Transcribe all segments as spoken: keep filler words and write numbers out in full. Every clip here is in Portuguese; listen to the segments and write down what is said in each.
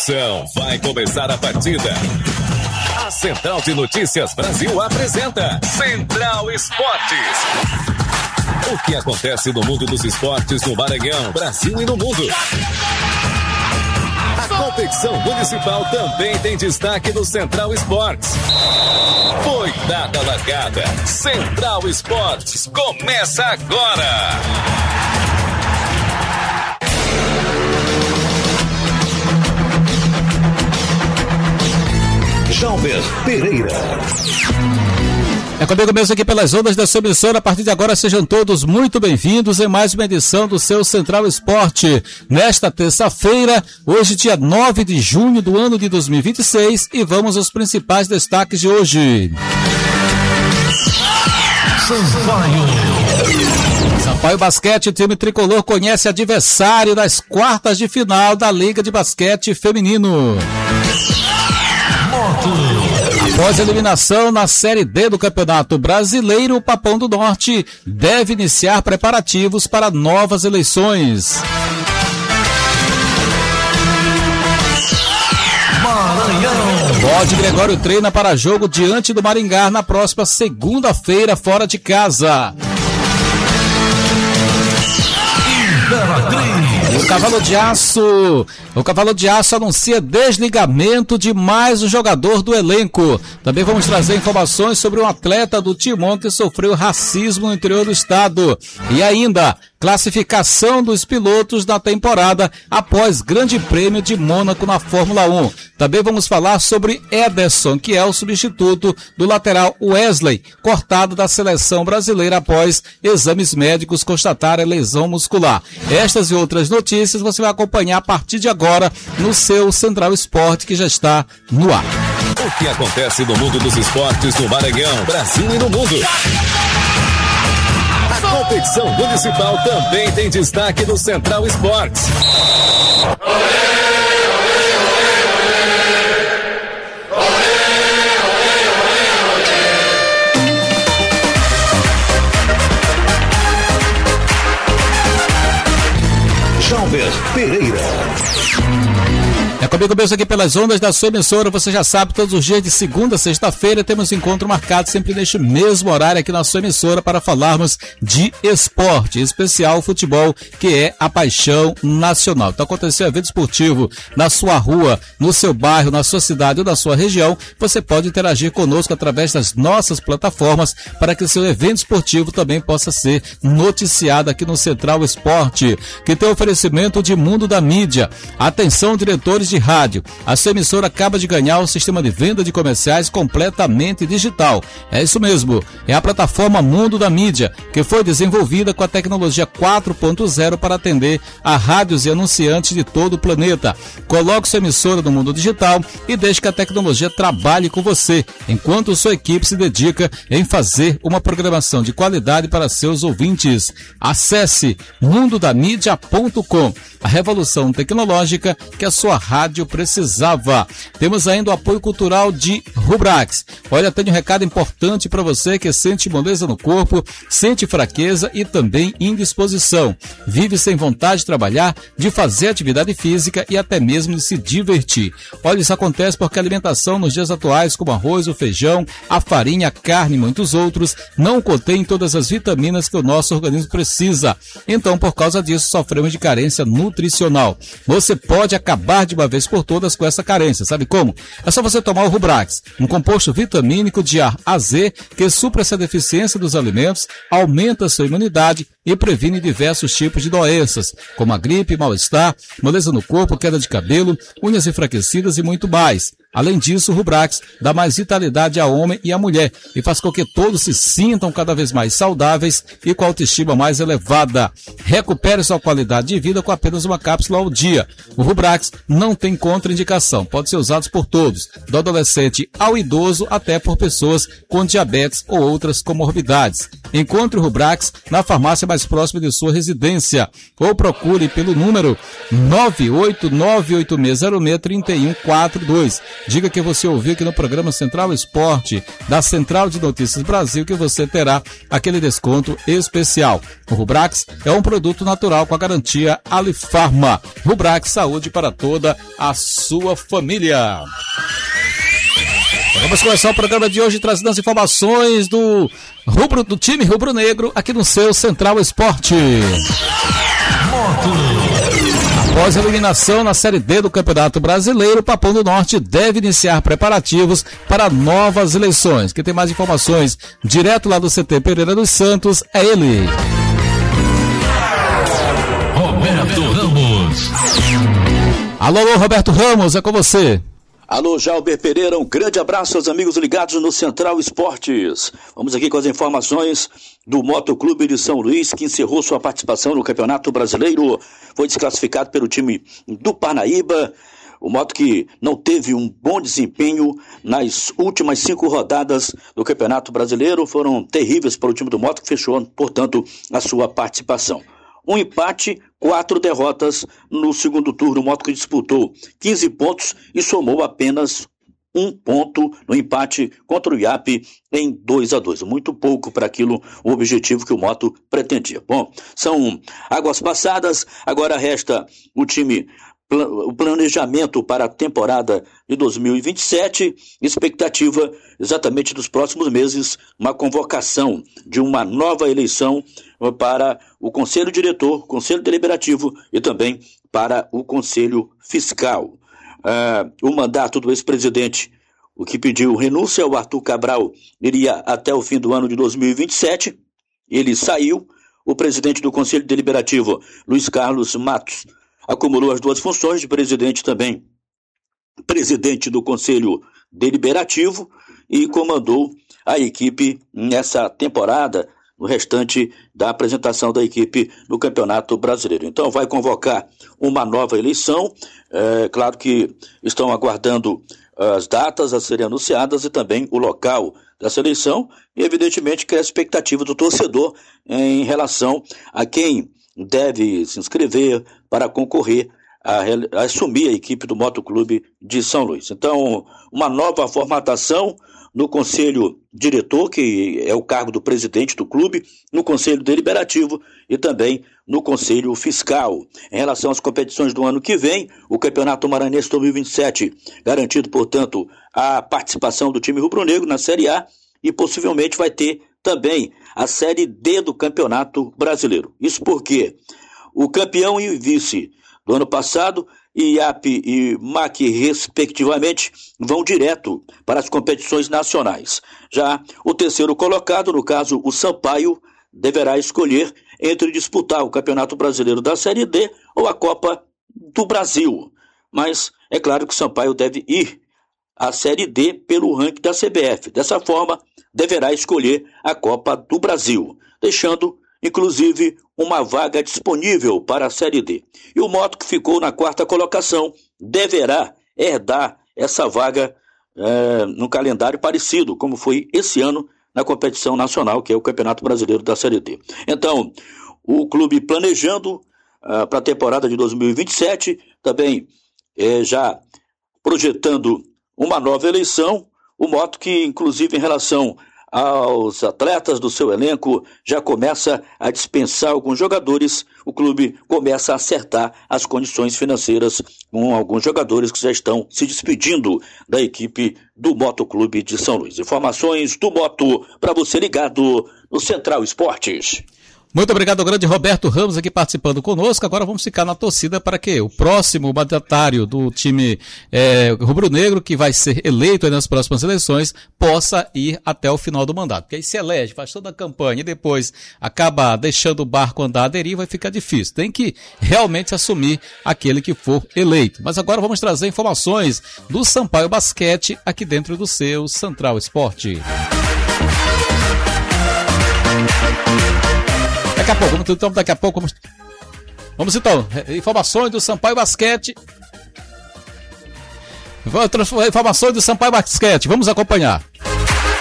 emoção, vai começar a partida. A Central de Notícias Brasil apresenta Central Esportes. O que acontece no mundo dos esportes no Maranhão, Brasil e no mundo. A competição municipal também tem destaque no Central Esportes. Foi dada a largada. Central Esportes começa agora. Jalber Pereira. É comigo mesmo aqui pelas ondas da sua emissora. A partir de agora sejam todos muito bem-vindos em mais uma edição do seu Central Esporte. Nesta terça-feira, hoje dia nove de junho do ano de dois mil e vinte e seis, e vamos aos principais destaques de hoje. Sampaio. Sampaio Basquete, o time tricolor conhece adversário das quartas de final da Liga de Basquete Feminino. Após a eliminação na Série D do Campeonato Brasileiro, o Papão do Norte deve iniciar preparativos para novas eleições. Maranhão. Bode Gregório treina para jogo diante do Maringá na próxima segunda-feira, fora de casa. O Cavalo de Aço, o Cavalo de Aço anuncia desligamento de mais um jogador do elenco. Também vamos trazer informações sobre um atleta do Timon que sofreu racismo no interior do estado. E ainda, classificação dos pilotos da temporada após Grande Prêmio de Mônaco na Fórmula um. Também vamos falar sobre Ederson, que é o substituto do lateral Wesley, cortado da seleção brasileira após exames médicos constatarem lesão muscular. Estas e outras notícias você vai acompanhar a partir de agora no seu Central Esporte, que já está no ar. O que acontece no mundo dos esportes no Maranhão, Brasil e no mundo. A competição municipal também tem destaque no Central Esportes. Jalber Pereira. É comigo mesmo aqui pelas ondas da sua emissora. Você já sabe, todos os dias de segunda a sexta-feira temos encontro marcado sempre neste mesmo horário aqui na sua emissora para falarmos de esporte, em especial futebol, que é a paixão nacional. Então aconteceu evento esportivo na sua rua, no seu bairro, na sua cidade ou na sua região, você pode interagir conosco através das nossas plataformas para que o seu evento esportivo também possa ser noticiado aqui no Central Esporte, que tem oferecimento de Mundo da Mídia. Atenção, diretores de rádio, a sua emissora acaba de ganhar o sistema de venda de comerciais completamente digital. É isso mesmo, é a plataforma Mundo da Mídia, que foi desenvolvida com a tecnologia quatro ponto zero para atender a rádios e anunciantes de todo o planeta. Coloque sua emissora no mundo digital e deixe que a tecnologia trabalhe com você, enquanto sua equipe se dedica em fazer uma programação de qualidade para seus ouvintes. Acesse mundo da mídia ponto com, a revolução tecnológica que a sua rádio precisava. Temos ainda o apoio cultural de Rubrax. Olha, tenho um recado importante para você que sente moleza no corpo, sente fraqueza e também indisposição. Vive sem vontade de trabalhar, de fazer atividade física e até mesmo de se divertir. Olha, isso acontece porque a alimentação nos dias atuais, como arroz, o feijão, a farinha, a carne e muitos outros, não contém todas as vitaminas que o nosso organismo precisa. Então, por causa disso, sofremos de carência nutricional. Você pode acabar de uma vez por todas com essa carência. Sabe como? É só você tomar o Rubrax, um composto vitamínico de A a Z que supra essa deficiência dos alimentos, aumenta a sua imunidade e previne diversos tipos de doenças, como a gripe, mal-estar, moleza no corpo, queda de cabelo, unhas enfraquecidas e muito mais. Além disso, o Rubrax dá mais vitalidade ao homem e à mulher e faz com que todos se sintam cada vez mais saudáveis e com a autoestima mais elevada. Recupere sua qualidade de vida com apenas uma cápsula ao dia. O Rubrax não tem contraindicação, pode ser usado por todos, do adolescente ao idoso até por pessoas com diabetes ou outras comorbidades. encontre o Rubrax na farmácia mais próxima de sua residência ou procure pelo número nove oito nove oito seis zero seis três um quatro dois. Diga que você ouviu aqui no programa Central Esporte da Central de Notícias Brasil que você terá aquele desconto especial. O Rubrax é um produto natural com a garantia Alifarma. Rubrax, saúde para toda a sua família. Vamos começar o programa de hoje trazendo as informações do, rubro, do time rubro-negro aqui no seu Central Esporte. Após a eliminação na Série D do Campeonato Brasileiro, o Papão do Norte deve iniciar preparativos para novas eleições. Quem tem mais informações direto lá do C T Pereira dos Santos é ele. Roberto Ramos. Alô, alô, Roberto Ramos, é com você. Alô, Jalber Pereira, um grande abraço aos amigos ligados no Central Esportes. Vamos aqui com as informações do Motoclube de São Luís, que encerrou sua participação no Campeonato Brasileiro. Foi desclassificado pelo time do Parnaíba. O Moto que não teve um bom desempenho nas últimas cinco rodadas do Campeonato Brasileiro. Foram terríveis para o time do Moto, que fechou, portanto, a sua participação. Um empate, quatro derrotas no segundo turno. O Moto que disputou quinze pontos e somou apenas um ponto no empate contra o I A P em dois a dois. Muito pouco para aquilo, o objetivo que o Moto pretendia. Bom, são águas passadas, agora resta o time, o planejamento para a temporada de dois mil e vinte e sete, expectativa exatamente dos próximos meses, uma convocação de uma nova eleição para o Conselho Diretor, Conselho Deliberativo e também para o Conselho Fiscal. Uh, o mandato do ex-presidente, o que pediu renúncia, o Arthur Cabral, iria até o fim do ano de dois mil e vinte e sete, ele saiu. O presidente do Conselho Deliberativo, Luiz Carlos Matos, acumulou as duas funções de presidente também, presidente do Conselho Deliberativo, e comandou a equipe nessa temporada, no restante da apresentação da equipe no Campeonato Brasileiro. Então vai convocar uma nova eleição, é claro que estão aguardando as datas a serem anunciadas e também o local dessa eleição, e evidentemente que é a expectativa do torcedor em relação a quem deve se inscrever para concorrer a, a assumir a equipe do Motoclube de São Luís. Então, uma nova formatação no Conselho Diretor, que é o cargo do presidente do clube, no Conselho Deliberativo e também no Conselho Fiscal. Em relação às competições do ano que vem, o Campeonato Maranhense dois mil e vinte e sete, garantido, portanto, a participação do time rubro-negro na Série A, e possivelmente vai ter também a Série D do Campeonato Brasileiro. Isso porque o campeão e o vice do ano passado, I A P e M A C, respectivamente, vão direto para as competições nacionais. Já o terceiro colocado, no caso o Sampaio, deverá escolher entre disputar o Campeonato Brasileiro da Série D ou a Copa do Brasil. Mas é claro que o Sampaio deve ir à Série D pelo ranking da C B F. Dessa forma, deverá escolher a Copa do Brasil, deixando, inclusive, uma vaga disponível para a Série D. E o Moto, que ficou na quarta colocação, deverá herdar essa vaga é, num calendário parecido, como foi esse ano na competição nacional, que é o Campeonato Brasileiro da Série D. Então, o clube planejando uh, para a temporada de dois mil e vinte e sete, também é, já projetando uma nova eleição, o Moto que, inclusive, em relação aos atletas do seu elenco, já começa a dispensar alguns jogadores. O clube começa a acertar as condições financeiras com alguns jogadores que já estão se despedindo da equipe do Motoclube de São Luís. Informações do Moto para você ligado no Central Esportes. Muito obrigado ao grande Roberto Ramos aqui participando conosco. Agora vamos ficar na torcida para que o próximo mandatário do time é, rubro-negro, que vai ser eleito nas próximas eleições, possa ir até o final do mandato. Porque aí se elege, faz toda a campanha e depois acaba deixando o barco andar à deriva e fica difícil. Tem que realmente assumir aquele que for eleito. Mas agora vamos trazer informações do Sampaio Basquete aqui dentro do seu Central Esporte. Daqui a pouco, vamos, então, daqui a pouco, vamos, vamos então, informações do Sampaio Basquete, informações do Sampaio Basquete, vamos acompanhar.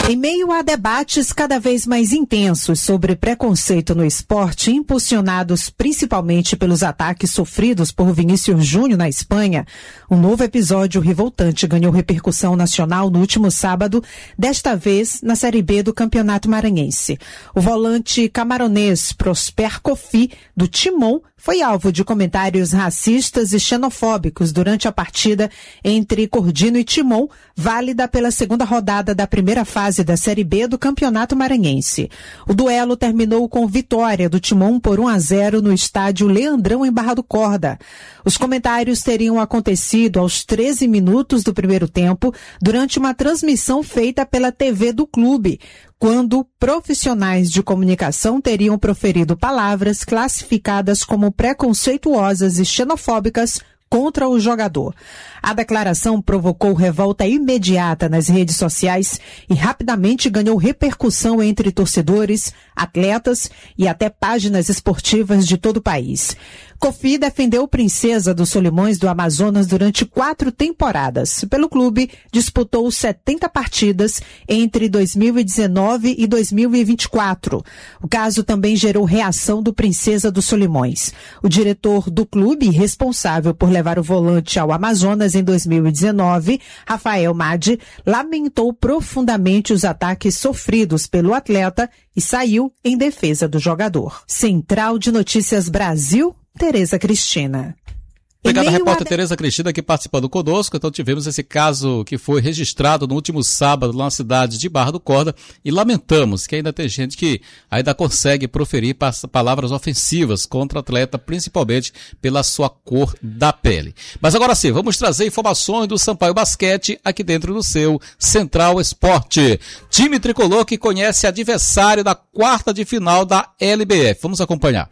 Em meio a debates cada vez mais intensos sobre preconceito no esporte, impulsionados principalmente pelos ataques sofridos por Vinícius Júnior na Espanha, um novo episódio revoltante ganhou repercussão nacional no último sábado, desta vez na Série B do Campeonato Maranhense. O volante camaronês Prosper Kofi, do Timon, foi alvo de comentários racistas e xenofóbicos durante a partida entre Cordino e Timon, válida pela segunda rodada da primeira fase da Série B do Campeonato Maranhense. O duelo terminou com vitória do Timon por um a zero no estádio Leandrão, em Barra do Corda. Os comentários teriam acontecido aos treze minutos do primeiro tempo, durante uma transmissão feita pela T V do clube, quando profissionais de comunicação teriam proferido palavras classificadas como preconceituosas e xenofóbicas contra o jogador. A declaração provocou revolta imediata nas redes sociais e rapidamente ganhou repercussão entre torcedores, atletas e até páginas esportivas de todo o país. Kofi defendeu Princesa dos Solimões do Amazonas durante quatro temporadas. Pelo clube, disputou setenta partidas entre dois mil e dezenove e dois mil e vinte e quatro. O caso também gerou reação do Princesa dos Solimões. O diretor do clube, responsável por levar o volante ao Amazonas em dois mil e dezenove, Rafael Madi, lamentou profundamente os ataques sofridos pelo atleta e saiu em defesa do jogador. Central de Notícias Brasil, Tereza Cristina. Obrigado, a repórter a... Tereza Cristina, aqui participando conosco. Então tivemos esse caso que foi registrado no último sábado lá na cidade de Barra do Corda e lamentamos que ainda tem gente que ainda consegue proferir palavras ofensivas contra o atleta, principalmente pela sua cor da pele. Mas agora sim, vamos trazer informações do Sampaio Basquete aqui dentro do seu Central Esporte. Time tricolor que conhece adversário da quarta de final da L B F. Vamos acompanhar.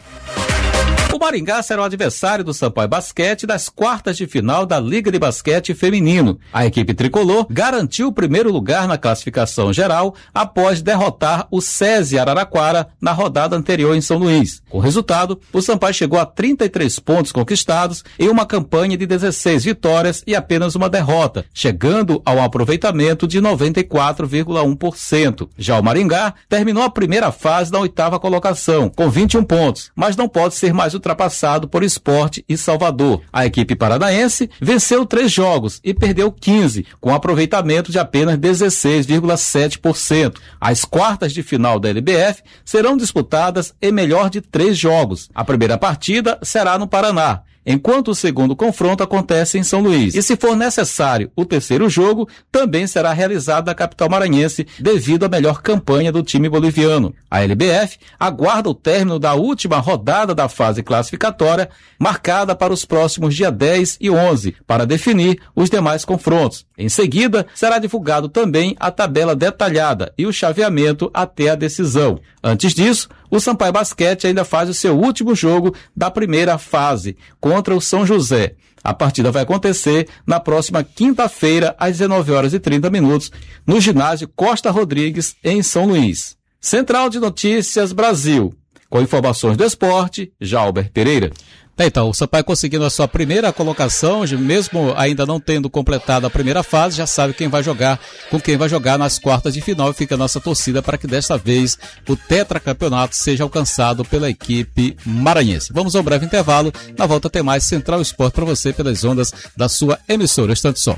O Maringá será o adversário do Sampaio Basquete das quartas de final da Liga de Basquete Feminino. A equipe tricolor garantiu o primeiro lugar na classificação geral após derrotar o SESI Araraquara na rodada anterior em São Luís. Com o resultado, o Sampaio chegou a trinta e três pontos conquistados em uma campanha de dezesseis vitórias e apenas uma derrota, chegando ao aproveitamento de noventa e quatro vírgula um por cento. Já o Maringá terminou a primeira fase da oitava colocação, com vinte e um pontos, mas não pode ser mais ultrapassado por Sport e Salvador. A equipe paranaense venceu três jogos e perdeu quinze, com aproveitamento de apenas dezesseis vírgula sete por cento. As quartas de final da L B F serão disputadas em melhor de três jogos. A primeira partida será no Paraná, enquanto o segundo confronto acontece em São Luís. E se for necessário, o terceiro jogo também será realizado na capital maranhense devido à melhor campanha do time boliviano. A L B F aguarda o término da última rodada da fase classificatória, marcada para os próximos dias dez e onze, para definir os demais confrontos. Em seguida, será divulgado também a tabela detalhada e o chaveamento até a decisão. Antes disso, o Sampaio Basquete ainda faz o seu último jogo da primeira fase, contra o São José. A partida vai acontecer na próxima quinta-feira, às dezenove horas e trinta minutos, no ginásio Costa Rodrigues, em São Luís. Central de Notícias Brasil. Com informações do esporte, Jalber Pereira. Então, o Sampaio conseguindo a sua primeira colocação, mesmo ainda não tendo completado a primeira fase, já sabe quem vai jogar, com quem vai jogar nas quartas de final, e fica a nossa torcida para que desta vez o tetracampeonato seja alcançado pela equipe maranhense. Vamos a um breve intervalo, na volta tem mais Central Esporte para você pelas ondas da sua emissora Estante Som.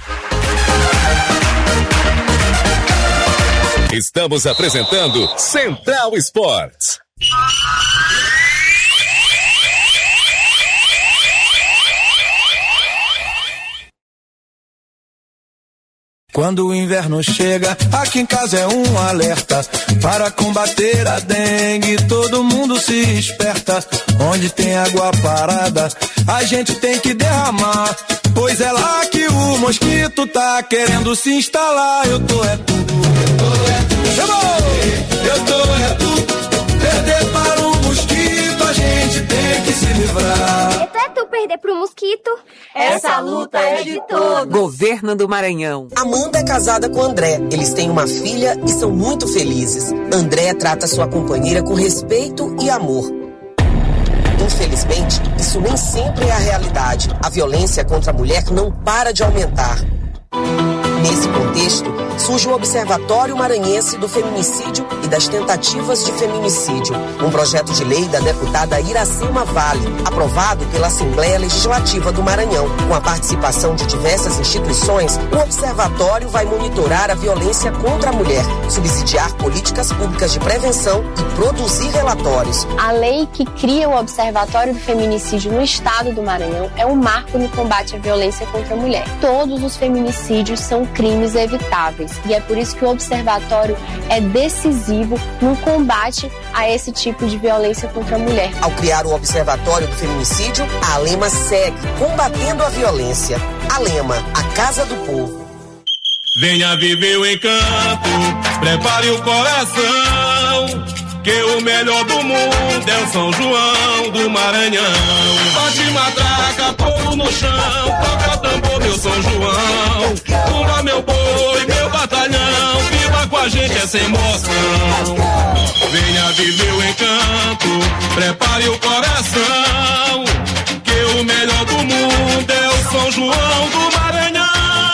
Estamos apresentando Central Esportes. Quando o inverno chega, aqui em casa é um alerta. Para combater a dengue, todo mundo se esperta. Onde tem água parada, a gente tem que derramar. Pois é lá que o mosquito tá querendo se instalar. Eu tô é tu, eu tô é tu, chamou! Eu tô é tu, perder para o mosquito, a gente tem que se livrar. Até tu perder pro mosquito, essa luta é de todos. Governo do Maranhão. Amanda é casada com André. Eles têm uma filha e são muito felizes. André trata sua companheira com respeito e amor. Infelizmente, isso nem sempre é a realidade. A violência contra a mulher não para de aumentar. Nesse contexto, surge o Observatório Maranhense do Feminicídio e das Tentativas de Feminicídio, um projeto de lei da deputada Iracema Vale, aprovado pela Assembleia Legislativa do Maranhão. Com a participação de diversas instituições, o observatório vai monitorar a violência contra a mulher, subsidiar políticas públicas de prevenção e produzir relatórios. A lei que cria o Observatório do Feminicídio no estado do Maranhão é um marco no combate à violência contra a mulher. Todos os feminicídios são crimes evitáveis e é por isso que o observatório é decisivo no combate a esse tipo de violência contra a mulher. Ao criar o Observatório do Feminicídio, a Alema segue combatendo a violência. Alema, a Casa do Povo. Venha viver o encanto, prepare o coração, que o melhor do mundo é o São João do Maranhão. Bate matraca, povo no chão, toca tambor, meu São João. Pula meu boi, meu batalhão, viva com a gente essa emoção. Venha viver o encanto, prepare o coração, que o melhor do mundo é o São João do Maranhão.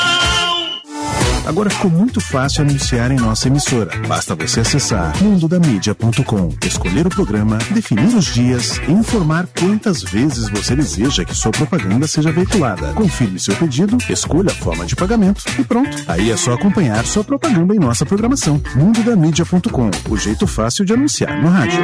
Agora ficou muito fácil anunciar em nossa emissora. Basta você acessar mundo da mídia ponto com, escolher o programa, definir os dias e informar quantas vezes você deseja que sua propaganda seja veiculada. Confirme seu pedido, escolha a forma de pagamento e pronto. Aí é só acompanhar sua propaganda em nossa programação. mundo da mídia ponto com, o jeito fácil de anunciar no rádio.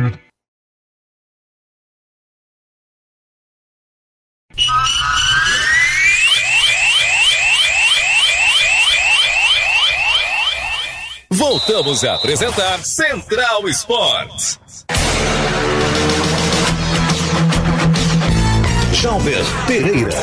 Voltamos a apresentar Central Esportes. Jalber Pereira.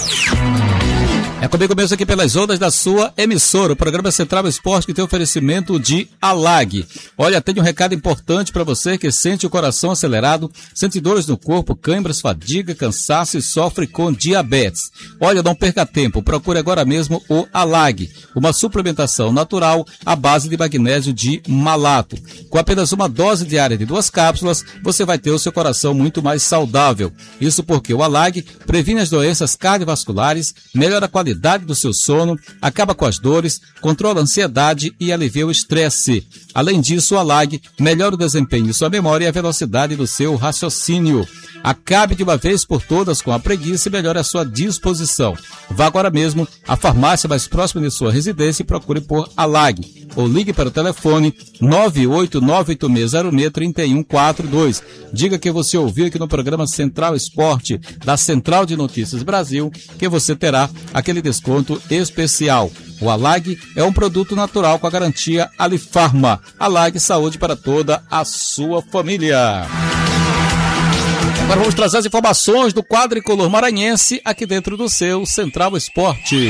É comigo mesmo aqui pelas ondas da sua emissora, o programa Central Esporte, que tem oferecimento de Alag. Olha, tem um recado importante para você que sente o coração acelerado, sente dores no corpo, câimbras, fadiga, cansaço e sofre com diabetes. Olha, não perca tempo, procure agora mesmo o Alag, uma suplementação natural à base de magnésio de malato. Com apenas uma dose diária de duas cápsulas, você vai ter o seu coração muito mais saudável. Isso porque o Alag previne as doenças cardiovasculares, melhora a qualidade do seu sono, acaba com as dores, controla a ansiedade e alivia o estresse. Além disso, o Alag melhora o desempenho de sua memória e a velocidade do seu raciocínio. Acabe de uma vez por todas com a preguiça e melhore a sua disposição. Vá agora mesmo à farmácia mais próxima de sua residência e procure por Alag. Ou ligue para o telefone nove oito nove oito seis zero seis três um quatro dois. Diga que você ouviu aqui no programa Central Esporte da Central de Notícias Brasil, que você terá aquele desconto especial. O Alag é um produto natural com a garantia Alifarma. Alag, saúde para toda a sua família. Agora vamos trazer as informações do quadricolor maranhense aqui dentro do seu Central Esporte.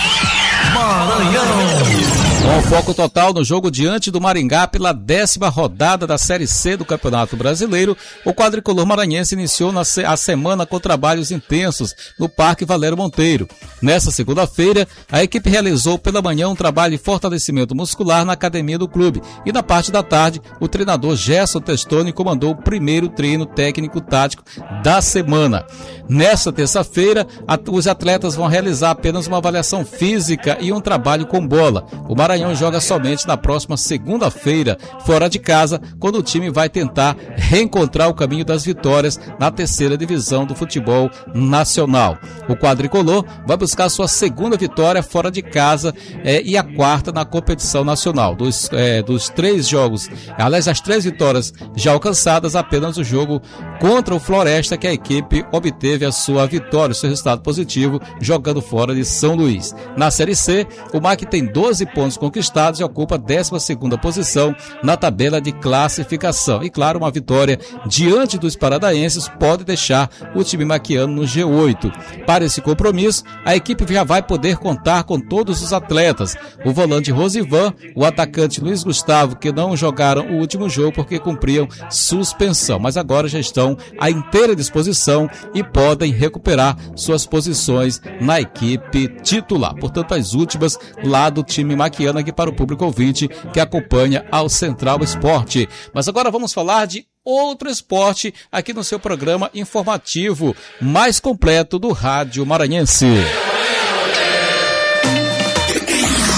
Maranhão. Com foco total no jogo diante do Maringá pela décima rodada da Série C do Campeonato Brasileiro, o quadricolor maranhense iniciou na se- a semana com trabalhos intensos no Parque Valério Monteiro. Nessa segunda-feira, a equipe realizou pela manhã um trabalho de fortalecimento muscular na academia do clube e na parte da tarde, o treinador Gerson Testoni comandou o primeiro treino técnico-tático da semana. Nessa terça-feira, a- os atletas vão realizar apenas uma avaliação física e um trabalho com bola. O Maranhão joga somente na próxima segunda-feira, fora de casa, quando o time vai tentar reencontrar o caminho das vitórias na terceira divisão do futebol nacional. O quadricolor vai buscar sua segunda vitória fora de casa é, e a quarta na competição nacional. Dos, é, dos três jogos, aliás, as três vitórias já alcançadas, apenas o jogo contra o Floresta que a equipe obteve a sua vitória, o seu resultado positivo, jogando fora de São Luís. Na Série C, o M A C tem doze pontos conquistados e ocupa a décima segunda posição na tabela de classificação. E claro, uma vitória diante dos paradaenses pode deixar o time maquiano no G oito. Para esse compromisso, a equipe já vai poder contar com todos os atletas. O volante Rosivan, o atacante Luiz Gustavo, que não jogaram o último jogo porque cumpriam suspensão, mas agora já estão à inteira disposição e podem recuperar suas posições na equipe titular. Portanto, as últimas lá do time maquiano aqui para o público ouvinte que acompanha ao Central Esporte. Mas agora vamos falar de outro esporte aqui no seu programa informativo mais completo do Rádio Maranhense.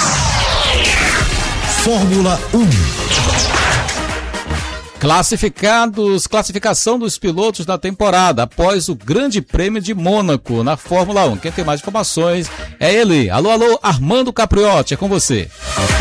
Fórmula um. Classificados, classificação dos pilotos da temporada após o Grande Prêmio de Mônaco na Fórmula um. Quem tem mais informações é ele. Alô, alô, Armando Capriotti, é com você.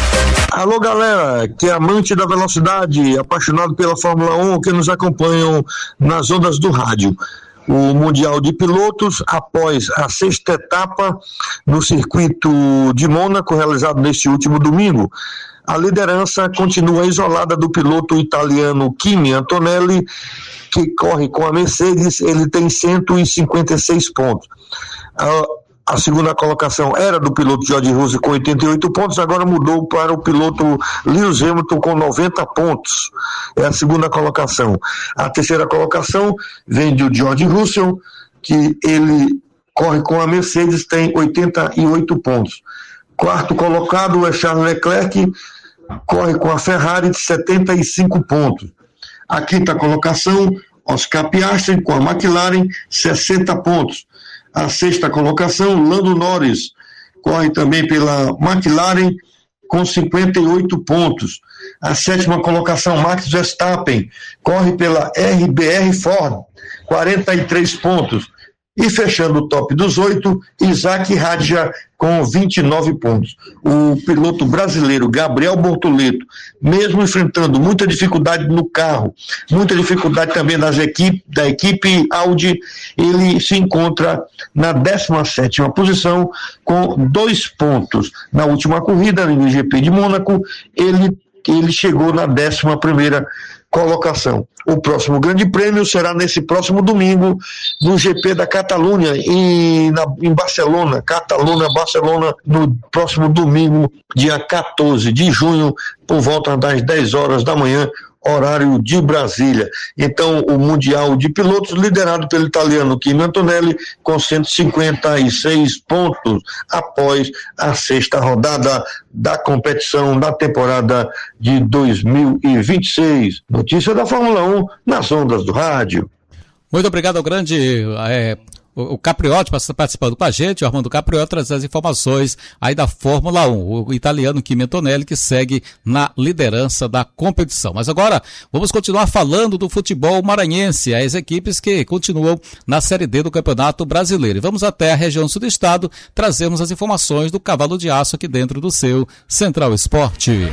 Alô, galera, que é amante da velocidade, apaixonado pela Fórmula um, que nos acompanham nas ondas do rádio. O Mundial de Pilotos, após a sexta etapa no circuito de Mônaco, realizado neste último domingo, a liderança continua isolada do piloto italiano Kimi Antonelli, que corre com a Mercedes. Ele tem cento e cinquenta e seis pontos. A, a segunda colocação era do piloto George Russell com oitenta e oito pontos, agora mudou para o piloto Lewis Hamilton com noventa pontos. É a segunda colocação. A terceira colocação vem do George Russell, que ele corre com a Mercedes, tem oitenta e oito pontos. Quarto colocado é Charles Leclerc, corre com a Ferrari de setenta e cinco pontos. A quinta colocação, Oscar Piastri com a McLaren, sessenta pontos. A sexta colocação, Lando Norris, corre também pela McLaren com cinquenta e oito pontos. A sétima colocação, Max Verstappen, corre pela R B R Ford, quarenta e três pontos. E fechando o top dos oito, Isaac Hadjar com vinte e nove pontos. O piloto brasileiro Gabriel Bortoleto, mesmo enfrentando muita dificuldade no carro, muita dificuldade também das equipe, da equipe Audi, ele se encontra na décima sétima posição com dois pontos. Na última corrida, no G P de Mônaco, ele, ele chegou na décima primeira colocação. O próximo grande prêmio será nesse próximo domingo no G P da Catalunha em, na, em Barcelona, Catalunha, Barcelona, no próximo domingo, dia quatorze de junho, por volta das dez horas da manhã, horário de Brasília. Então, o Mundial de Pilotos, liderado pelo italiano Kimi Antonelli, com cento e cinquenta e seis pontos, após a sexta rodada da competição da temporada de dois mil e vinte e seis. Notícia da Fórmula um, nas ondas do rádio. Muito obrigado ao grande... É... O Capriotti participando com a gente, o Armando Capriotti traz as informações aí da Fórmula um, o italiano Kimi Antonelli, que segue na liderança da competição. Mas agora vamos continuar falando do futebol maranhense, as equipes que continuam na Série D do Campeonato Brasileiro. E vamos até a região sul do estado, trazemos as informações do Cavalo de Aço aqui dentro do seu Central Esporte.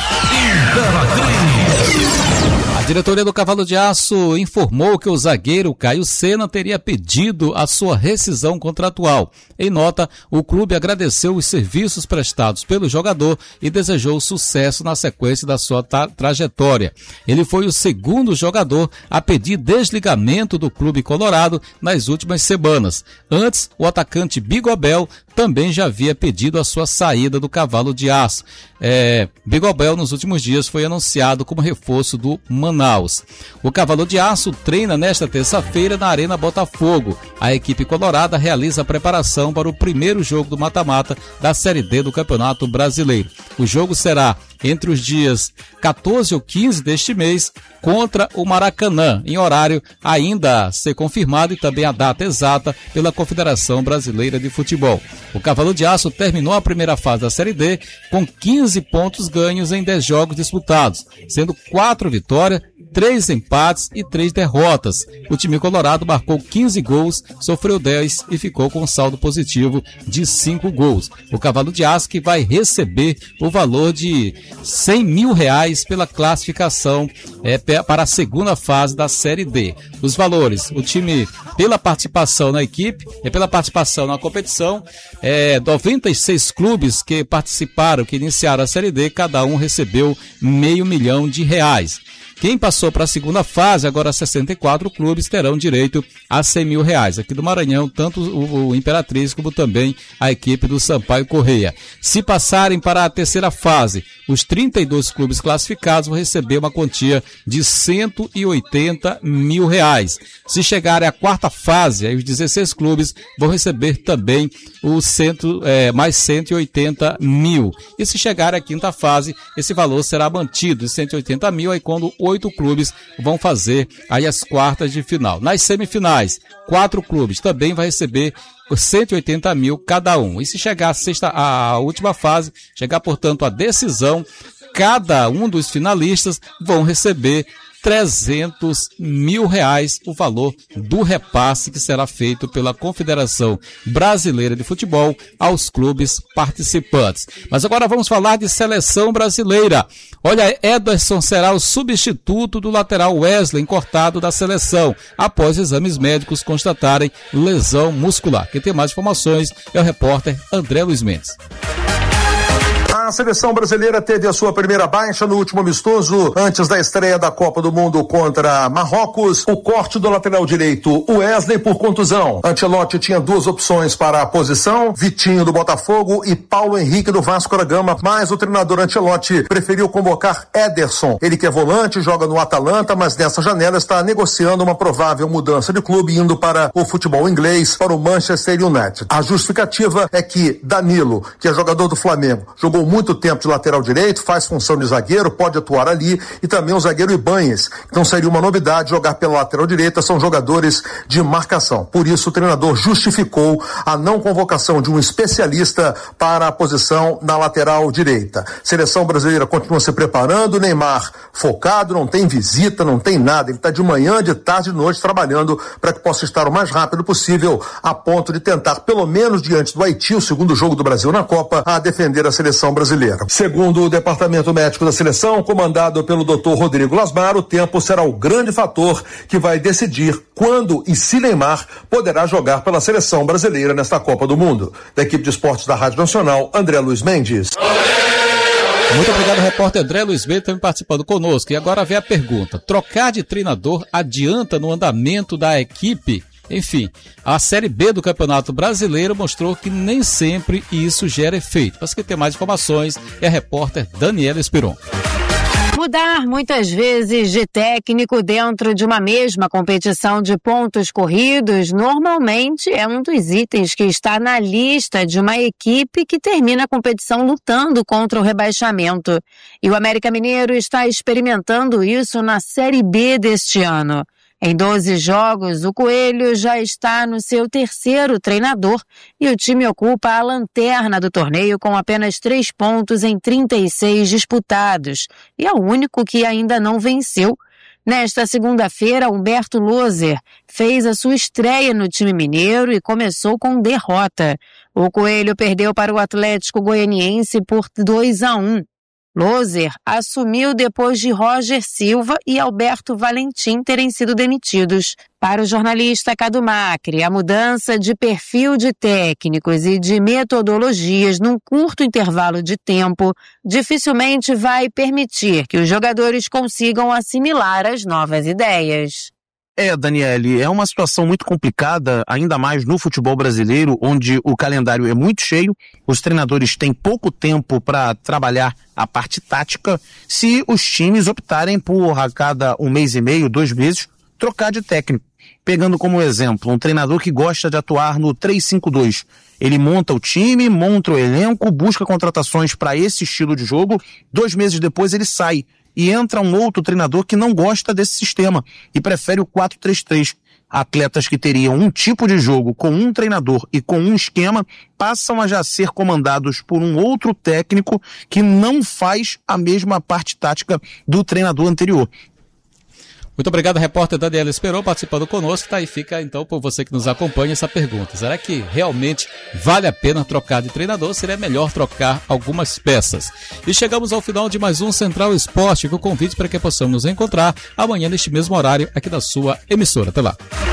A diretoria do Cavalo de Aço informou que o zagueiro Caio Sena teria pedido a sua rescisão contratual. Em nota, o clube agradeceu os serviços prestados pelo jogador e desejou sucesso na sequência da sua tra- trajetória. Ele foi o segundo jogador a pedir desligamento do clube colorado nas últimas semanas. Antes, o atacante Bigobel também já havia pedido a sua saída do Cavalo de Aço. É, Bigobel, nos últimos dias, foi anunciado como reforço do Manaus. O Cavalo de Aço treina nesta terça-feira na Arena Botafogo. A equipe colorada realiza a preparação para o primeiro jogo do mata-mata da Série D do Campeonato Brasileiro. O jogo será entre os dias quatorze ou quinze deste mês contra o Maracanã, em horário ainda a ser confirmado, e também a data exata pela Confederação Brasileira de Futebol. O Cavalo de Aço terminou a primeira fase da Série D com quinze pontos ganhos em dez jogos disputados, sendo quatro vitórias, três empates e três derrotas. O time colorado marcou quinze gols, sofreu dez e ficou com um saldo positivo de cinco gols. O Cavalo de Aço que vai receber o valor de cem mil reais pela classificação é, para a segunda fase da Série D. Os valores, o time, pela participação na equipe e pela participação na competição, é, noventa e seis clubes que participaram, que iniciaram a Série D, cada um recebeu meio milhão de reais. Quem passou para a segunda fase, agora sessenta e quatro clubes terão direito a cem mil reais. Aqui do Maranhão, tanto o, o Imperatriz como também a equipe do Sampaio Correia. Se passarem para a terceira fase, os trinta e dois clubes classificados vão receber uma quantia de cento e oitenta mil reais. Se chegarem à quarta fase, aí os dezesseis clubes vão receber também o cento, é, mais cento e oitenta mil. E se chegarem à quinta fase, esse valor será mantido de cento e oitenta mil, aí quando oito clubes vão fazer aí as quartas de final. Nas semifinais, quatro clubes também vai receber cento e oitenta mil cada um. E se chegar a sexta, a última fase, chegar, portanto, a decisão, cada um dos finalistas vão receber trezentos mil reais, o valor do repasse que será feito pela Confederação Brasileira de Futebol aos clubes participantes. Mas agora vamos falar de seleção brasileira. Olha, Ederson será o substituto do lateral Wesley, cortado da seleção, após exames médicos constatarem lesão muscular. Quem tem mais informações é o repórter André Luiz Mendes. A seleção brasileira teve a sua primeira baixa no último amistoso, antes da estreia da Copa do Mundo contra Marrocos. O corte do lateral direito, o Wesley, por contusão. Ancelotti tinha duas opções para a posição, Vitinho do Botafogo e Paulo Henrique do Vasco da Gama, mas o treinador Ancelotti preferiu convocar Ederson. Ele que é volante, joga no Atalanta, mas nessa janela está negociando uma provável mudança de clube, indo para o futebol inglês, para o Manchester United. A justificativa é que Danilo, que é jogador do Flamengo, jogou muito muito tempo de lateral direito, faz função de zagueiro, pode atuar ali, e também o zagueiro Ibanhes. Então seria uma novidade jogar pela lateral direita, são jogadores de marcação. Por isso o treinador justificou a não convocação de um especialista para a posição na lateral direita. Seleção brasileira continua se preparando, Neymar focado, não tem visita, não tem nada, ele está de manhã, de tarde, de noite trabalhando para que possa estar o mais rápido possível, a ponto de tentar, pelo menos diante do Haiti, o segundo jogo do Brasil na Copa, a defender a seleção brasileira. Segundo o departamento médico da seleção, comandado pelo doutor Rodrigo Lasmar, o tempo será o grande fator que vai decidir quando e se Neymar poderá jogar pela seleção brasileira nesta Copa do Mundo. Da equipe de esportes da Rádio Nacional, André Luiz Mendes. Muito obrigado, repórter André Luiz Mendes, também participando conosco. E agora vem a pergunta: trocar de treinador adianta no andamento da equipe? Enfim, a Série B do Campeonato Brasileiro mostrou que nem sempre isso gera efeito. Para quem tem mais informações, é a repórter Daniela Espiron. Mudar muitas vezes de técnico dentro de uma mesma competição de pontos corridos normalmente é um dos itens que está na lista de uma equipe que termina a competição lutando contra o rebaixamento. E o América Mineiro está experimentando isso na Série B deste ano. Em doze jogos, o Coelho já está no seu terceiro treinador e o time ocupa a lanterna do torneio com apenas três pontos em trinta e seis disputados e é o único que ainda não venceu. Nesta segunda-feira, Humberto Loser fez a sua estreia no time mineiro e começou com derrota. O Coelho perdeu para o Atlético Goianiense por dois a um. Loser assumiu depois de Roger Silva e Alberto Valentim terem sido demitidos. Para o jornalista Cadu Macri, a mudança de perfil de técnicos e de metodologias num curto intervalo de tempo dificilmente vai permitir que os jogadores consigam assimilar as novas ideias. É, Daniele, é uma situação muito complicada, ainda mais no futebol brasileiro, onde o calendário é muito cheio, os treinadores têm pouco tempo para trabalhar a parte tática, se os times optarem por, a cada um mês e meio, dois meses, trocar de técnico. Pegando como exemplo, um treinador que gosta de atuar no três cinco dois. Ele monta o time, monta o elenco, busca contratações para esse estilo de jogo, dois meses depois ele sai. E entra um outro treinador que não gosta desse sistema e prefere o quatro três três. Atletas que teriam um tipo de jogo com um treinador e com um esquema passam a já ser comandados por um outro técnico que não faz a mesma parte tática do treinador anterior. Muito obrigado, repórter Daniela Esperon, participando conosco. Tá aí, fica então por você que nos acompanha essa pergunta. Será que realmente vale a pena trocar de treinador? Seria melhor trocar algumas peças. E chegamos ao final de mais um Central Esporte, com convite para que possamos nos encontrar amanhã neste mesmo horário aqui da sua emissora. Até lá.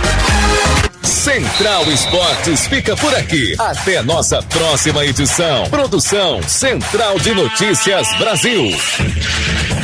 Central Esportes fica por aqui. Até nossa próxima edição. Produção Central de Notícias Brasil.